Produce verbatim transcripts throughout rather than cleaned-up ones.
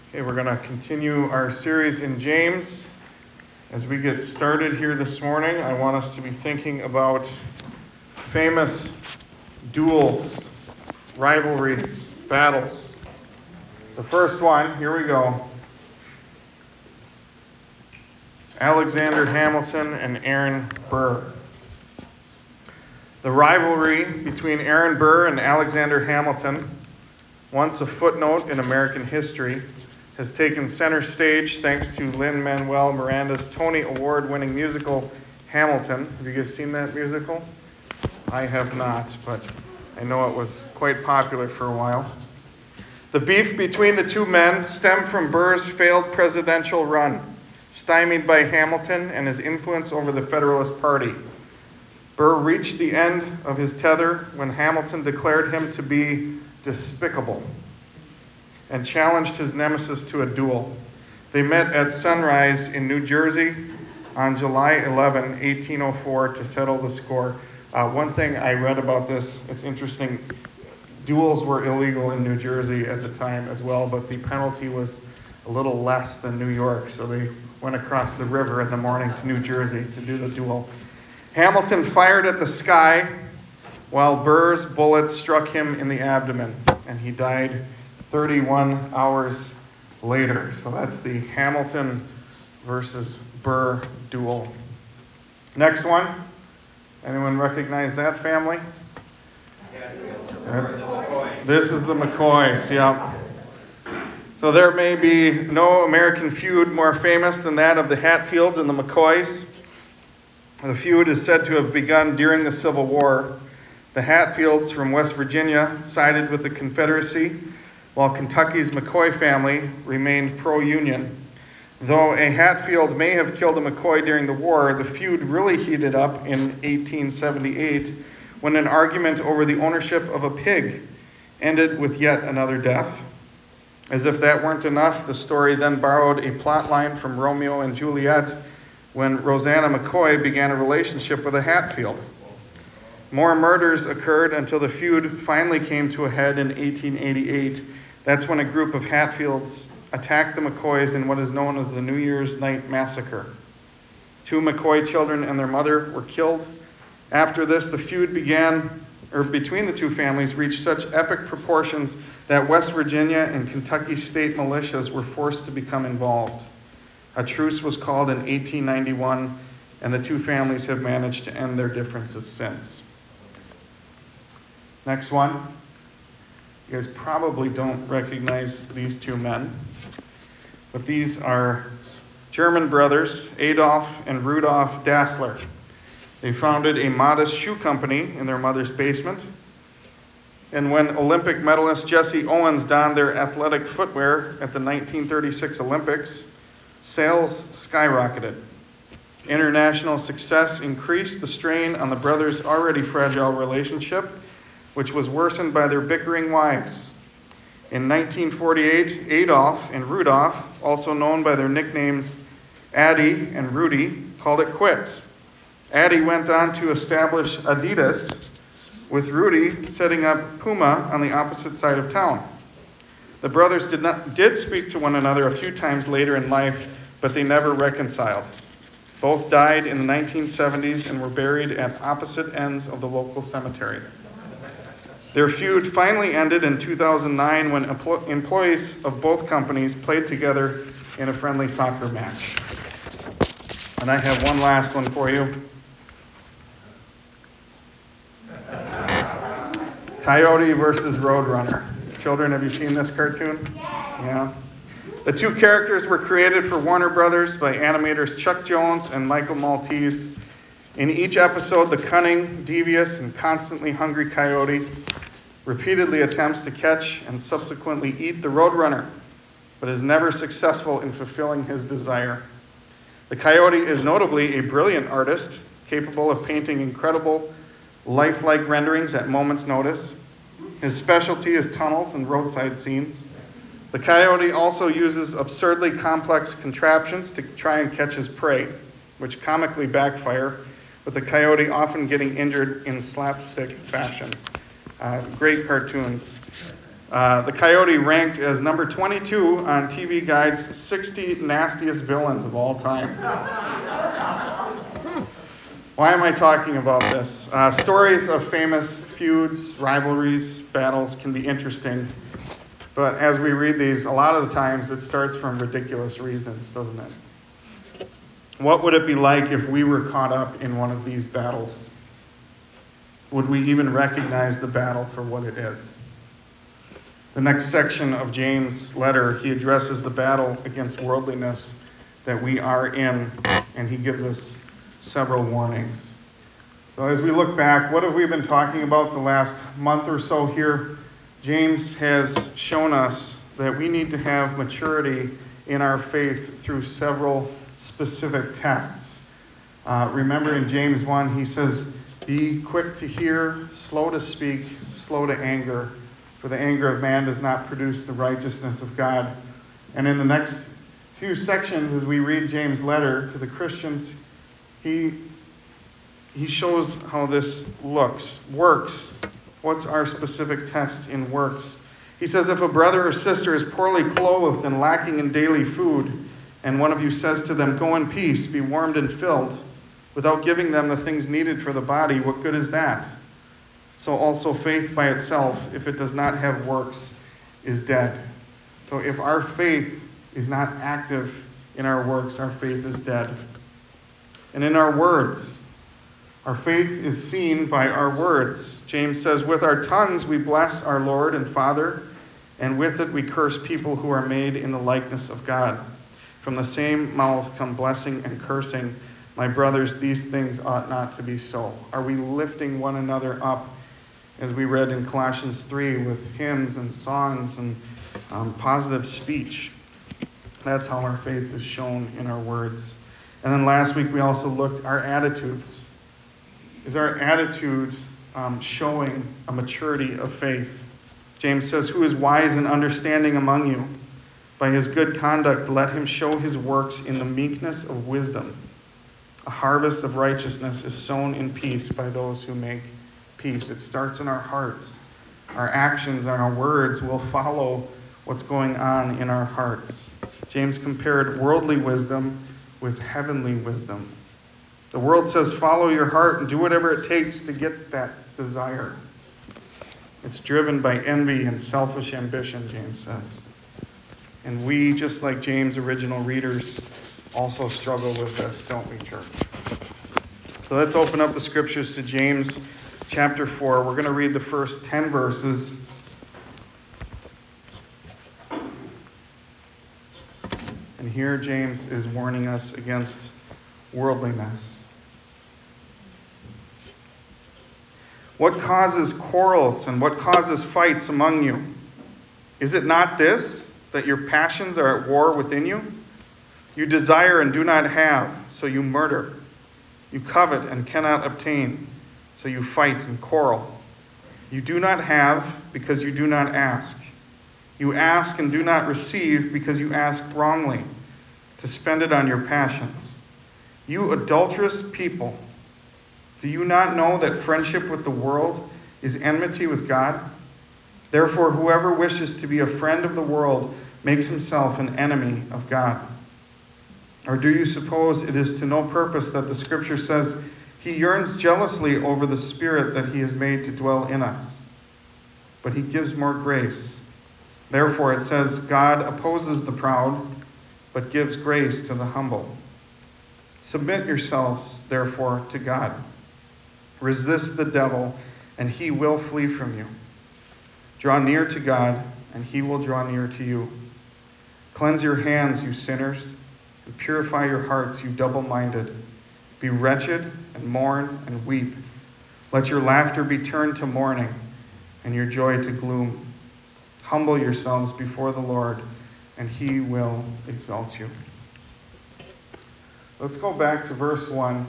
Okay, we're going to continue our series in James. As we get started here this morning, I want us to be thinking about famous duels, rivalries, battles. The first one, here we go. Alexander Hamilton and Aaron Burr. The rivalry between Aaron Burr and Alexander Hamilton, once a footnote in American history, has taken center stage thanks to Lin-Manuel Miranda's Tony Award-winning musical Hamilton. Have you guys seen that musical? I have not, but I know it was quite popular for a while. The beef between the two men stemmed from Burr's failed presidential run, stymied by Hamilton and his influence over the Federalist Party. Burr reached the end of his tether when Hamilton declared him to be despicable and challenged his nemesis to a duel. They met at sunrise in New Jersey on July eleventh, eighteen oh four to settle the score. Uh, one thing I read about this, it's interesting, duels were illegal in New Jersey at the time as well, but the penalty was a little less than New York, so they went across the river in the morning to New Jersey to do the duel. Hamilton fired at the sky while Burr's bullet struck him in the abdomen, and he died thirty-one hours later. So that's the Hamilton versus Burr duel. Next one. Anyone recognize that family? Uh, this is the McCoys, yeah. So there may be no American feud more famous than that of the Hatfields and the McCoys. The feud is said to have begun during the Civil War. The Hatfields from West Virginia sided with the Confederacy, while Kentucky's McCoy family remained pro-Union. Though a Hatfield may have killed a McCoy during the war, the feud really heated up in eighteen seventy-eight when an argument over the ownership of a pig ended with yet another death. As if that weren't enough, the story then borrowed a plot line from Romeo and Juliet when Rosanna McCoy began a relationship with a Hatfield. More murders occurred until the feud finally came to a head in eighteen eighty-eight. That's when a group of Hatfields attacked the McCoys in what is known as the New Year's Night Massacre. Two McCoy children and their mother were killed. After this, the feud began, or between the two families, reached such epic proportions that West Virginia and Kentucky state militias were forced to become involved. A truce was called in eighteen ninety-one, and the two families have managed to end their differences since. Next one. You guys probably don't recognize these two men, but these are German brothers, Adolf and Rudolf Dassler. They founded a modest shoe company in their mother's basement, and when Olympic medalist Jesse Owens donned their athletic footwear at the nineteen thirty-six Olympics, sales skyrocketed. International success increased the strain on the brothers' already fragile relationship, which was worsened by their bickering wives. In nineteen forty-eight, Adolf and Rudolf, also known by their nicknames Addie and Rudy, called it quits. Addie went on to establish Adidas, with Rudy setting up Puma on the opposite side of town. The brothers did not did speak to one another a few times later in life, but they never reconciled. Both died in the nineteen seventies and were buried at opposite ends of the local cemetery. Their feud finally ended in two thousand nine when empl- employees of both companies played together in a friendly soccer match. And I have one last one for you. Coyote versus Roadrunner. Children, have you seen this cartoon? Yeah. The two characters were created for Warner Brothers by animators Chuck Jones and Michael Maltese. In each episode, the cunning, devious, and constantly hungry coyote repeatedly attempts to catch and subsequently eat the Roadrunner, but is never successful in fulfilling his desire. The coyote is notably a brilliant artist, capable of painting incredible, lifelike renderings at moment's notice. His specialty is tunnels and roadside scenes. The coyote also uses absurdly complex contraptions to try and catch his prey, which comically backfire, with the coyote often getting injured in slapstick fashion. Uh, great cartoons. Uh, the Coyote ranked as number twenty-two on T V Guide's sixty nastiest villains of all time. Why am I talking about this? Uh, stories of famous feuds, rivalries, battles can be interesting. But as we read these, a lot of the times it starts from ridiculous reasons, doesn't it? What would it be like if we were caught up in one of these battles? Would we even recognize the battle for what it is? The next section of James' letter, he addresses the battle against worldliness that we are in, and he gives us several warnings. So as we look back, what have we been talking about the last month or so here? James has shown us that we need to have maturity in our faith through several specific tests. Uh, remember in James one, he says, "Be quick to hear, slow to speak, slow to anger, for the anger of man does not produce the righteousness of God." And in the next few sections, as we read James' letter to the Christians, he, he shows how this looks, works. What's our specific test in works? He says, "If a brother or sister is poorly clothed and lacking in daily food, and one of you says to them, 'Go in peace, be warmed and filled,' without giving them the things needed for the body, what good is that? So also faith by itself, if it does not have works, is dead." So if our faith is not active in our works, our faith is dead. And in our words, our faith is seen by our words. James says, "With our tongues we bless our Lord and Father, and with it we curse people who are made in the likeness of God. From the same mouth come blessing and cursing. My brothers, these things ought not to be so." Are we lifting one another up, as we read in Colossians three, with hymns and songs and um, positive speech? That's how our faith is shown in our words. And then last week we also looked at our attitudes. Is our attitude um, showing a maturity of faith? James says, "Who is wise and understanding among you? By his good conduct let him show his works in the meekness of wisdom. A harvest of righteousness is sown in peace by those who make peace." It starts in our hearts. Our actions and our words will follow what's going on in our hearts. James compared worldly wisdom with heavenly wisdom. The world says, follow your heart and do whatever it takes to get that desire. It's driven by envy and selfish ambition, James says. And we, just like James' original readers, also struggle with this, don't we, church? So let's open up the scriptures to James chapter four. We're going to read the first ten verses. And here James is warning us against worldliness. "What causes quarrels and what causes fights among you? Is it not this, that your passions are at war within you? You desire and do not have, so you murder. You covet and cannot obtain, so you fight and quarrel. You do not have because you do not ask. You ask and do not receive because you ask wrongly, to spend it on your passions. You adulterous people, do you not know that friendship with the world is enmity with God? Therefore, whoever wishes to be a friend of the world makes himself an enemy of God. Or do you suppose it is to no purpose that the Scripture says, he yearns jealously over the Spirit that he has made to dwell in us? But he gives more grace. Therefore it says, God opposes the proud, but gives grace to the humble. Submit yourselves, therefore, to God. Resist the devil, and he will flee from you. Draw near to God, and he will draw near to you. Cleanse your hands, you sinners, and purify your hearts, you double-minded. Be wretched, and mourn, and weep. Let your laughter be turned to mourning, and your joy to gloom. Humble yourselves before the Lord, and he will exalt you. Let's go back to verse one.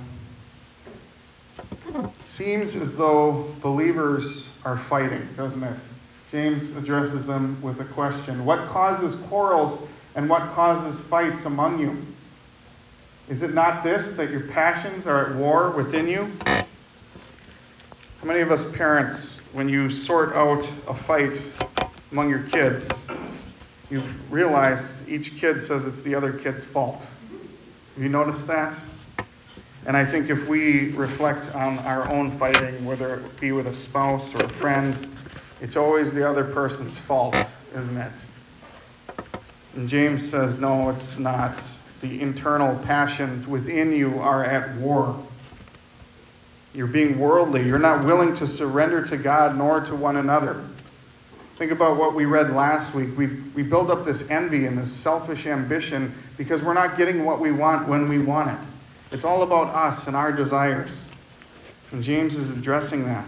It seems as though believers are fighting, doesn't it? James addresses them with a question. What causes quarrels and what causes fights among you? Is it not this, that your passions are at war within you? How many of us parents, when you sort out a fight, among your kids, you've realized each kid says it's the other kid's fault. Have you noticed that? And I think if we reflect on our own fighting, whether it be with a spouse or a friend, it's always the other person's fault, isn't it? And James says, no, it's not. The internal passions within you are at war. You're being worldly. You're not willing to surrender to God nor to one another. Think about what we read last week. We, we build up this envy and this selfish ambition because we're not getting what we want when we want it. It's all about us and our desires. And James is addressing that.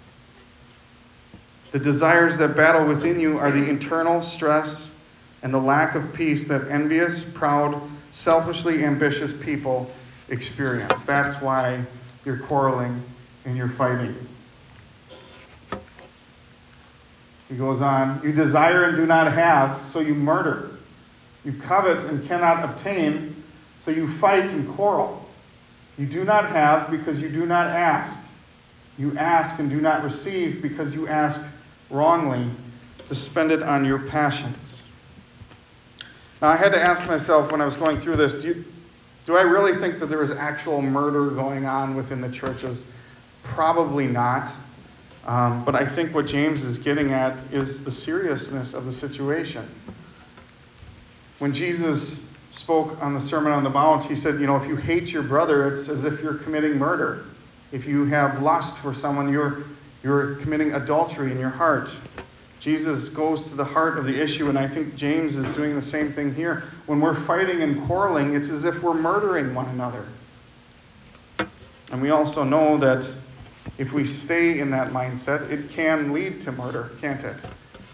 The desires that battle within you are the internal stress and the lack of peace that envious, proud, selfishly ambitious people experience. That's why you're quarreling and you're fighting. He goes on, you desire and do not have, so you murder. You covet and cannot obtain, so you fight and quarrel. You do not have because you do not ask. You ask and do not receive because you ask wrongly to spend it on your passions. Now, I had to ask myself when I was going through this, do, you, do I really think that there is actual murder going on within the churches? Probably not. Um, but I think what James is getting at is the seriousness of the situation. When Jesus spoke on the Sermon on the Mount, he said, you know, if you hate your brother, it's as if you're committing murder. If you have lust for someone, you're you're committing adultery in your heart. Jesus goes to the heart of the issue, and I think James is doing the same thing here. When we're fighting and quarreling, it's as if we're murdering one another. And we also know that if we stay in that mindset, it can lead to murder, can't it?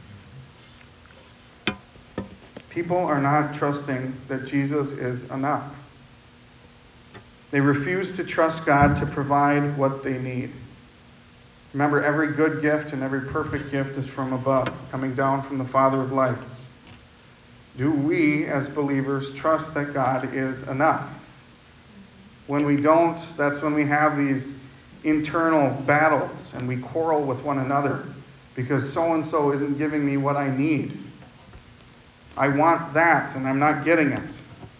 People are not trusting that Jesus is enough. They refuse to trust God to provide what they need. Remember, every good gift and every perfect gift is from above, coming down from the Father of lights. Do we, as believers, trust that God is enough? When we don't, that's when we have these internal battles and we quarrel with one another because so-and-so isn't giving me what I need. I want that and I'm not getting it.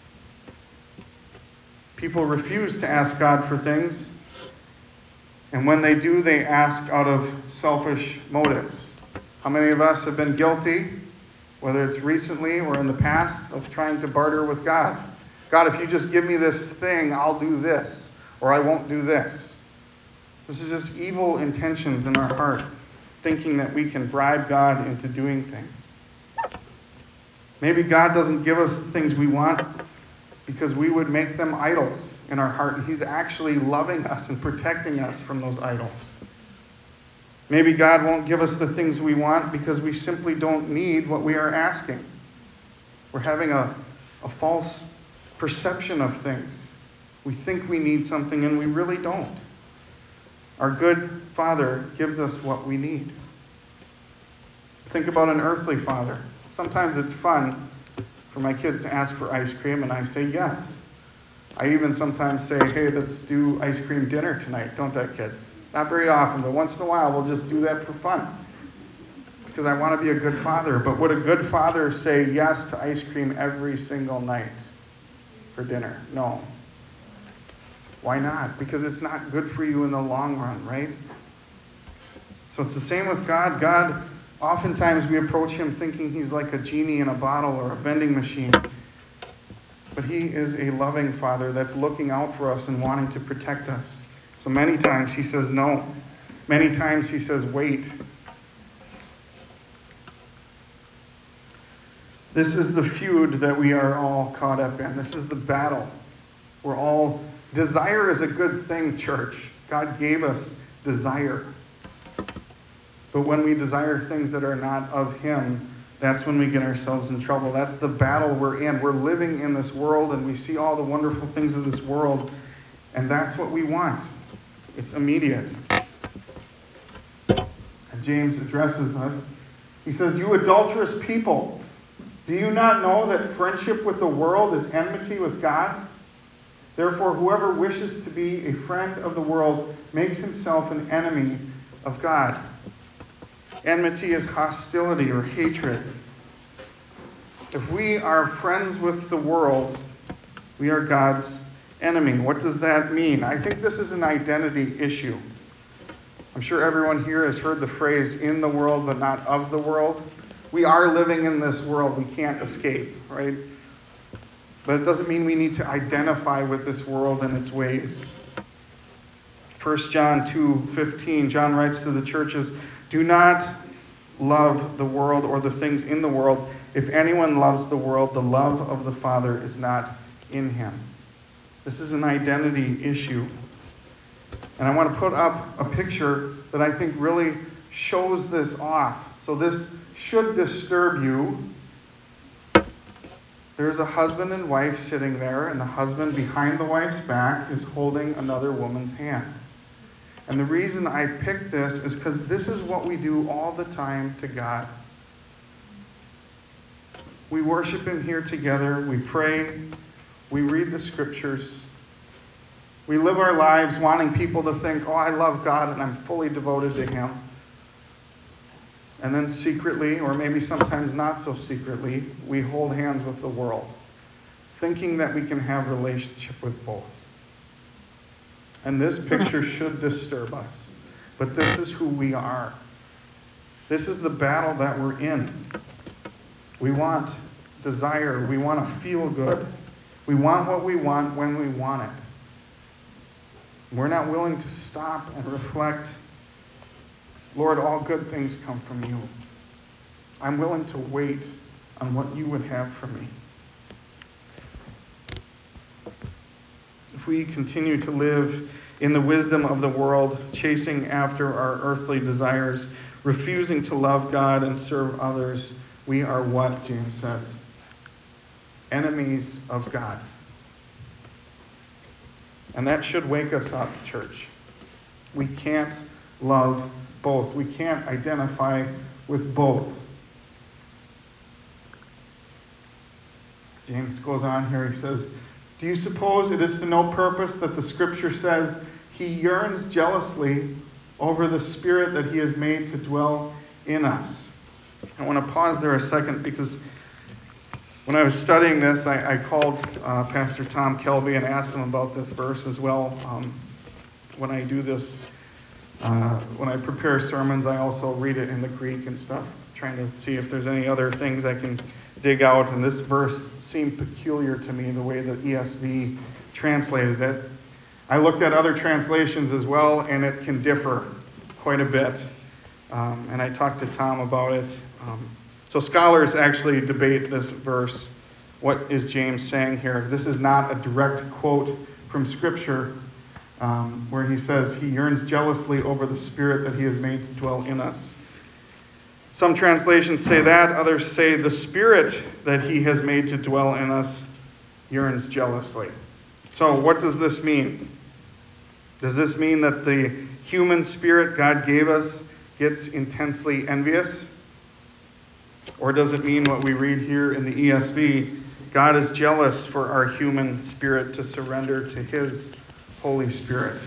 People refuse to ask God for things, and when they do, they ask out of selfish motives. How many of us have been guilty, whether it's recently or in the past, of trying to barter with God? God, if you just give me this thing, I'll do this, or I won't do this. This is just evil intentions in our heart, thinking that we can bribe God into doing things. Maybe God doesn't give us the things we want because we would make them idols in our heart, and He's actually loving us and protecting us from those idols. Maybe God won't give us the things we want because we simply don't need what we are asking. We're having a, a false perception of things. We think we need something and we really don't. Our good Father gives us what we need. Think about an earthly father. Sometimes it's fun for my kids to ask for ice cream, and I say yes. I even sometimes say, hey, let's do ice cream dinner tonight, don't I, kids? Not very often, but once in a while we'll just do that for fun. Because I want to be a good father. But would a good father say yes to ice cream every single night for dinner? No. Why not? Because it's not good for you in the long run, right? So it's the same with God. God, oftentimes we approach Him thinking He's like a genie in a bottle or a vending machine. But He is a loving Father that's looking out for us and wanting to protect us. So many times He says no. Many times He says wait. This is the feud that we are all caught up in. This is the battle. We're all... Desire is a good thing, church. God gave us desire. But when we desire things that are not of Him, that's when we get ourselves in trouble. That's the battle we're in. We're living in this world, and we see all the wonderful things of this world, and that's what we want. It's immediate. And James addresses us. He says, you adulterous people, do you not know that friendship with the world is enmity with God? Therefore, whoever wishes to be a friend of the world makes himself an enemy of God. Enmity is hostility or hatred. If we are friends with the world, we are God's enemy. What does that mean? I think this is an identity issue. I'm sure everyone here has heard the phrase, in the world but not of the world. We are living in this world. We can't escape, right? But it doesn't mean we need to identify with this world and its ways. First John two fifteen, John writes to the churches, "Do not love the world or the things in the world. If anyone loves the world, the love of the Father is not in him." This is an identity issue. And I want to put up a picture that I think really shows this off. So this should disturb you. There's a husband and wife sitting there, and the husband behind the wife's back is holding another woman's hand. And the reason I picked this is because this is what we do all the time to God. We worship Him here together. We pray. We read the Scriptures. We live our lives wanting people to think, oh, I love God and I'm fully devoted to Him. And then secretly, or maybe sometimes not so secretly, we hold hands with the world, thinking that we can have a relationship with both. And this picture should disturb us. But this is who we are. This is the battle that we're in. We want desire. We want to feel good. We want what we want when we want it. We're not willing to stop and reflect, Lord, all good things come from you. I'm willing to wait on what you would have for me. If we continue to live in the wisdom of the world, chasing after our earthly desires, refusing to love God and serve others, we are what, James says? Enemies of God. And that should wake us up, church. We can't love both. We can't identify with both. James goes on here. He says, "Do you suppose it is to no purpose that the Scripture says He yearns jealously over the Spirit that He has made to dwell in us?" I want to pause there a second because when I was studying this, I, I called uh, Pastor Tom Kelby and asked him about this verse as well. Um, when I do this, uh, when I prepare sermons, I also read it in the Greek and stuff, trying to see if there's any other things I can dig out. And this verse seemed peculiar to me, the way the E S V translated it. I looked at other translations as well, and it can differ quite a bit. Um, and I talked to Tom about it. Um, So scholars actually debate this verse. What is James saying here? This is not a direct quote from Scripture um, where he says he yearns jealously over the Spirit that He has made to dwell in us. Some translations say that. Others say the Spirit that He has made to dwell in us yearns jealously. So what does this mean? Does this mean that the human spirit God gave us gets intensely envious? Or does it mean what we read here in the E S V? God is jealous for our human spirit to surrender to His Holy Spirit.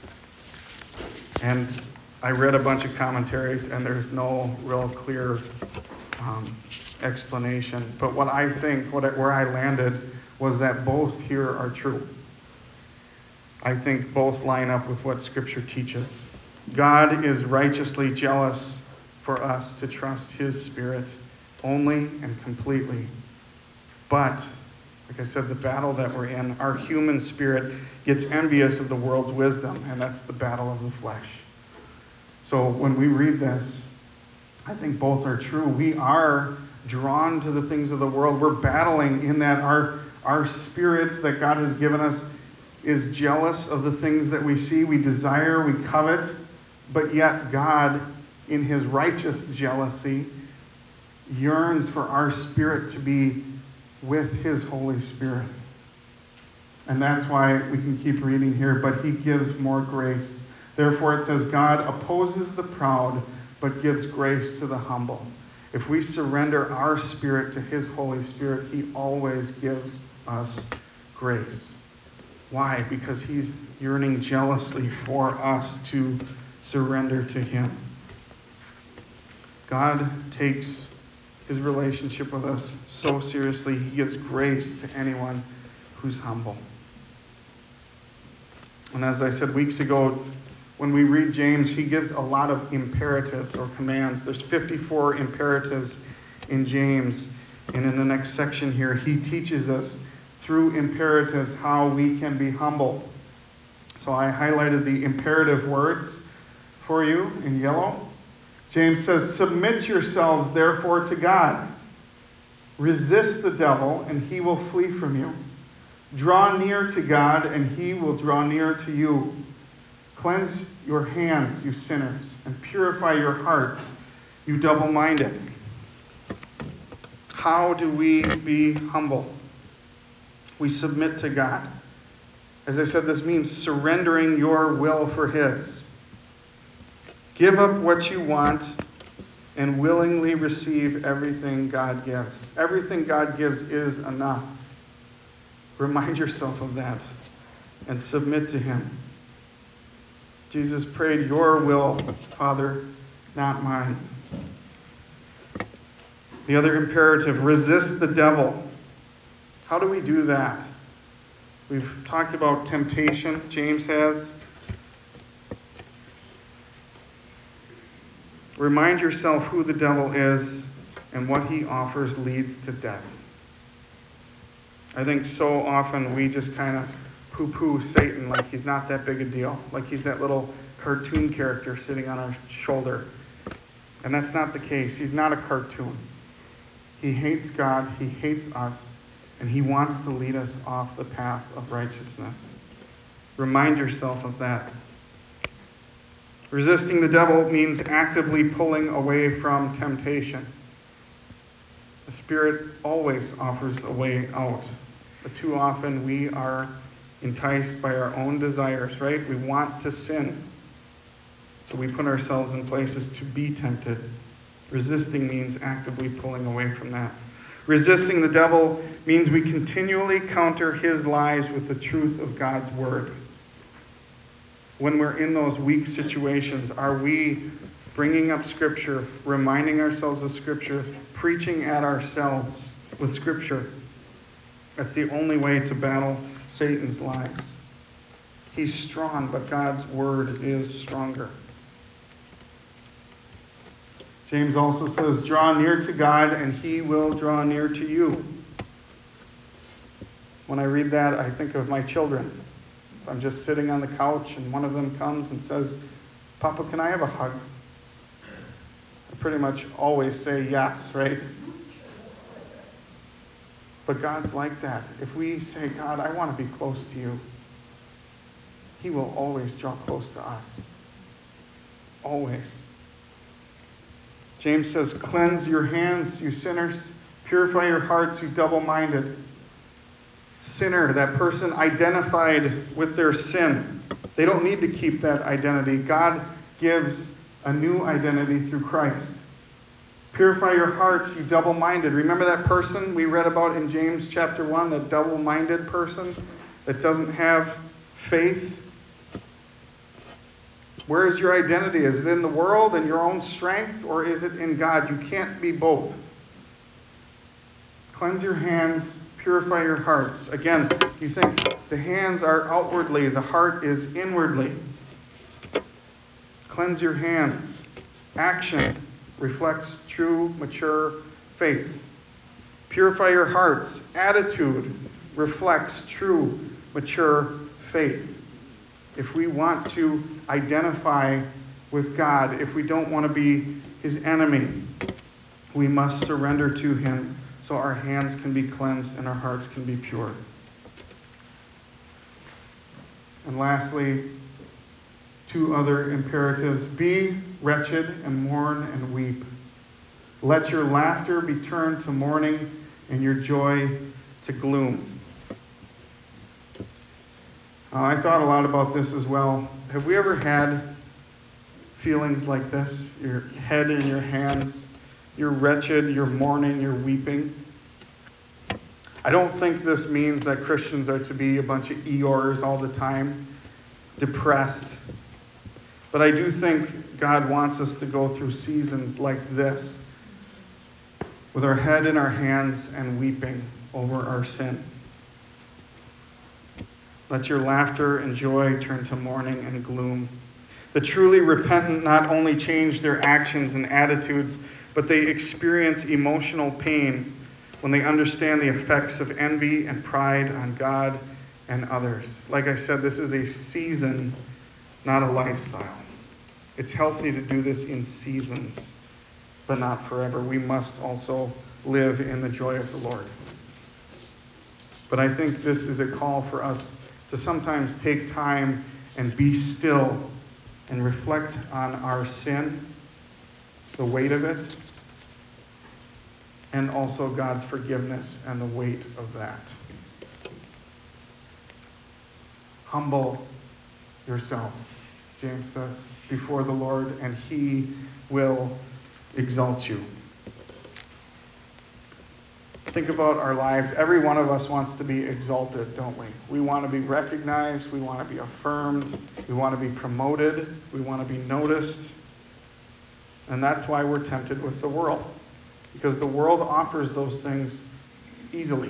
And I read a bunch of commentaries, and there's no real clear um, explanation. But what I think, what I, where I landed, was that both here are true. I think both line up with what Scripture teaches. God is righteously jealous for us to trust His Spirit only and completely. But, like I said, the battle that we're in, our human spirit gets envious of the world's wisdom, and that's the battle of the flesh. So when we read this, I think both are true. We are drawn to the things of the world. We're battling in that our, our spirit that God has given us is jealous of the things that we see, we desire, we covet, but yet God, in His righteous jealousy, yearns for our spirit to be with His Holy Spirit. And that's why we can keep reading here, but He gives more grace. Therefore it says, God opposes the proud, but gives grace to the humble. If we surrender our spirit to His Holy Spirit, He always gives us grace. Why? Because He's yearning jealously for us to surrender to Him. God takes his relationship with us so seriously. He gives grace to anyone who's humble. And as I said weeks ago, when we read James, he gives a lot of imperatives or commands. There's fifty-four imperatives in James. And in the next section here, he teaches us through imperatives how we can be humble. So I highlighted the imperative words for you in yellow. James says, "Submit yourselves therefore to God. Resist the devil, and he will flee from you. Draw near to God, and he will draw near to you. Cleanse your hands, you sinners, and purify your hearts, you double-minded." How do we be humble? We submit to God. As I said, this means surrendering your will for his. Give up what you want and willingly receive everything God gives. Everything God gives is enough. Remind yourself of that and submit to him. Jesus prayed, "Your will, Father, not mine." The other imperative, resist the devil. How do we do that? We've talked about temptation, James has. Remind yourself who the devil is, and what he offers leads to death. I think so often we just kind of poo-poo Satan like he's not that big a deal, like he's that little cartoon character sitting on our shoulder. And that's not the case. He's not a cartoon. He hates God, he hates us, and he wants to lead us off the path of righteousness. Remind yourself of that. Resisting the devil means actively pulling away from temptation. The Spirit always offers a way out, but too often we are enticed by our own desires, right? We want to sin, so we put ourselves in places to be tempted. Resisting means actively pulling away from that. Resisting the devil means we continually counter his lies with the truth of God's word. When we're in those weak situations, are we bringing up Scripture, reminding ourselves of Scripture, preaching at ourselves with Scripture? That's the only way to battle Satan's lies. He's strong, but God's word is stronger. James also says, "Draw near to God, and he will draw near to you." When I read that, I think of my children. If I'm just sitting on the couch and one of them comes and says, "Papa, can I have a hug?" I pretty much always say yes, right? But God's like that. If we say, "God, I want to be close to you," he will always draw close to us. Always. James says, "Cleanse your hands, you sinners. Purify your hearts, you double-minded." Sinner, that person identified with their sin. They don't need to keep that identity. God gives a new identity through Christ. Purify your hearts, you double-minded. Remember that person we read about in James chapter one, that double-minded person that doesn't have faith? Where is your identity? Is it in the world and your own strength, or is it in God? You can't be both. Cleanse your hands, purify your hearts. Again, you think the hands are outwardly, the heart is inwardly. Cleanse your hands. Action reflects true, mature faith. Purify your hearts. Attitude reflects true, mature faith. If we want to identify with God, if we don't want to be his enemy, we must surrender to him so our hands can be cleansed and our hearts can be pure. And lastly, two other imperatives. Be wretched and mourn and weep. Let your laughter be turned to mourning and your joy to gloom. Uh, I thought a lot about this as well. Have we ever had feelings like this? Your head in your hands, you're wretched, you're mourning, you're weeping. I don't think this means that Christians are to be a bunch of Eeyores all the time, depressed. But But I do think God wants us to go through seasons like this, with our head in our hands and weeping over our sin. Let your laughter and joy turn to mourning and gloom. The truly repentant not only change their actions and attitudes, but they experience emotional pain when they understand the effects of envy and pride on God and others. Like I said, this is a season, not a lifestyle. It's healthy to do this in seasons, but not forever. We must also live in the joy of the Lord. But I think this is a call for us to sometimes take time and be still and reflect on our sin, the weight of it, and also God's forgiveness and the weight of that. Humble yourselves, James says, before the Lord, and he will exalt you. Think about our lives. Every one of us wants to be exalted, don't we? We want to be recognized. We want to be affirmed. We want to be promoted. We want to be noticed. And that's why we're tempted with the world. Because the world offers those things easily.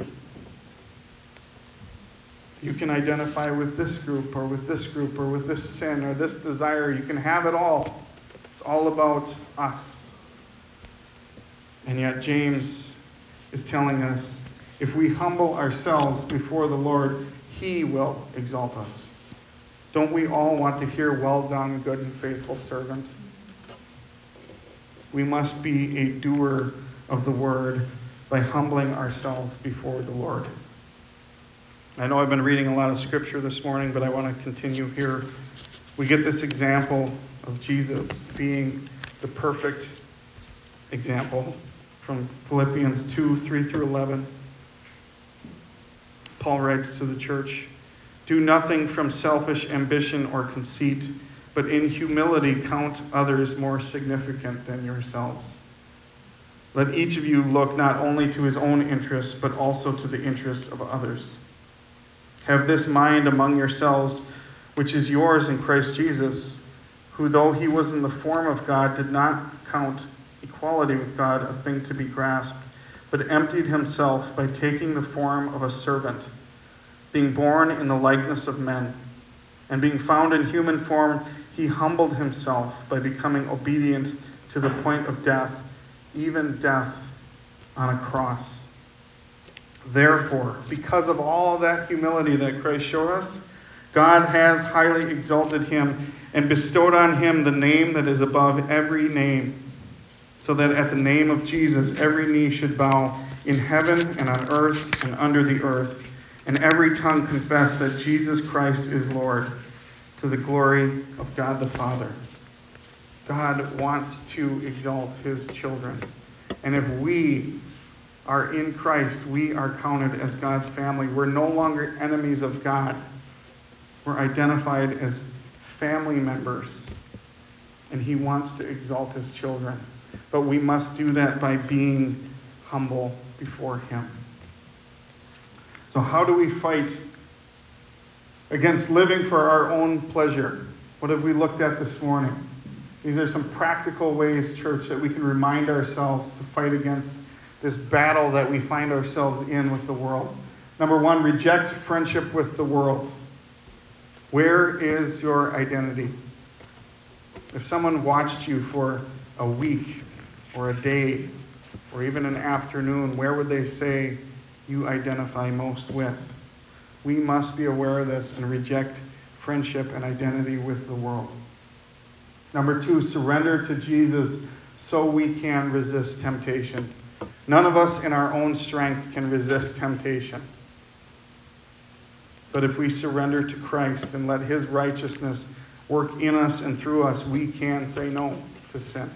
You can identify with this group or with this group or with this sin or this desire. You can have it all. It's all about us. And yet James is telling us, if we humble ourselves before the Lord, he will exalt us. Don't we all want to hear, well done, good and faithful servant? We must be a doer of the word by humbling ourselves before the Lord. I know I've been reading a lot of scripture this morning, but I want to continue here. We get this example of Jesus being the perfect example from Philippians two, three through eleven. Paul writes to the church, "Do nothing from selfish ambition or conceit, but in humility count others more significant than yourselves. Let each of you look not only to his own interests, but also to the interests of others. Have this mind among yourselves, which is yours in Christ Jesus, who though he was in the form of God, did not count equality with God a thing to be grasped, but emptied himself by taking the form of a servant, being born in the likeness of men. And being found in human form, he humbled himself by becoming obedient to the point of death, even death on a cross. Therefore, because of all that humility that Christ showed us, God has highly exalted him and bestowed on him the name that is above every name, so that at the name of Jesus every knee should bow in heaven and on earth and under the earth, and every tongue confess that Jesus Christ is Lord, to the glory of God the Father." God wants to exalt his children. And if we are in Christ, we are counted as God's family. We're no longer enemies of God. We're identified as family members. And he wants to exalt his children. But we must do that by being humble before him. So how do we fight against living for our own pleasure? What have we looked at this morning? These are some practical ways, church, that we can remind ourselves to fight against this battle that we find ourselves in with the world. Number one, reject friendship with the world. Where is your identity? If someone watched you for a week or a day or even an afternoon, where would they say you identify most with? We must be aware of this and reject friendship and identity with the world. Number two, surrender to Jesus so we can resist temptation. None of us in our own strength can resist temptation. But if we surrender to Christ and let his righteousness work in us and through us, we can say no to sin.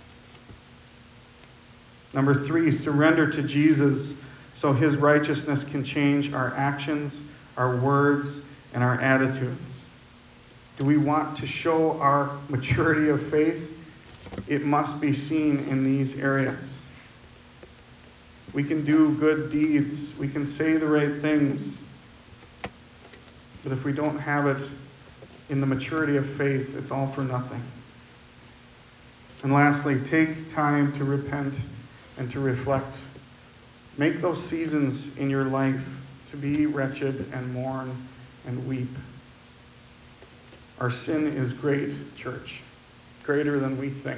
Number three, surrender to Jesus so his righteousness can change our actions, our words, and our attitudes. Do we want to show our maturity of faith? It must be seen in these areas. We can do good deeds. We can say the right things. But if we don't have it in the maturity of faith, it's all for nothing. And lastly, take time to repent and to reflect. Make those seasons in your life to be wretched and mourn and weep. Our sin is great, church, greater than we think.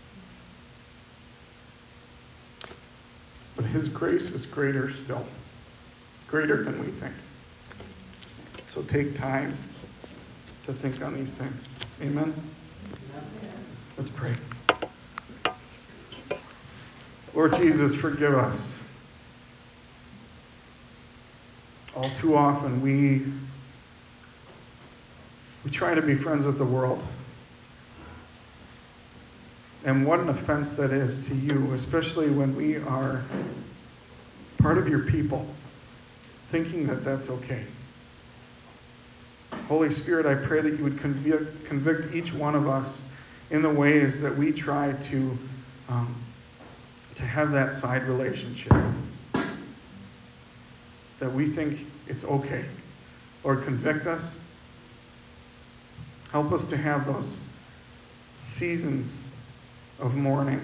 But His grace is greater still, greater than we think. So take time to think on these things. Amen? Let's pray. Lord Jesus, forgive us. All too often we we try to be friends with the world. And what an offense that is to you, especially when we are part of your people, thinking that that's okay. Holy Spirit, I pray that you would convict, convict each one of us in the ways that we try to, um, to have that side relationship. That we think it's okay. Lord, convict us. Help us to have those seasons of mourning.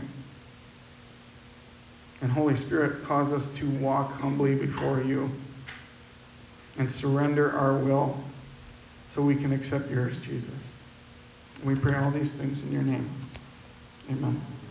And Holy Spirit, cause us to walk humbly before you and surrender our will so we can accept yours, Jesus. We pray all these things in your name. Amen.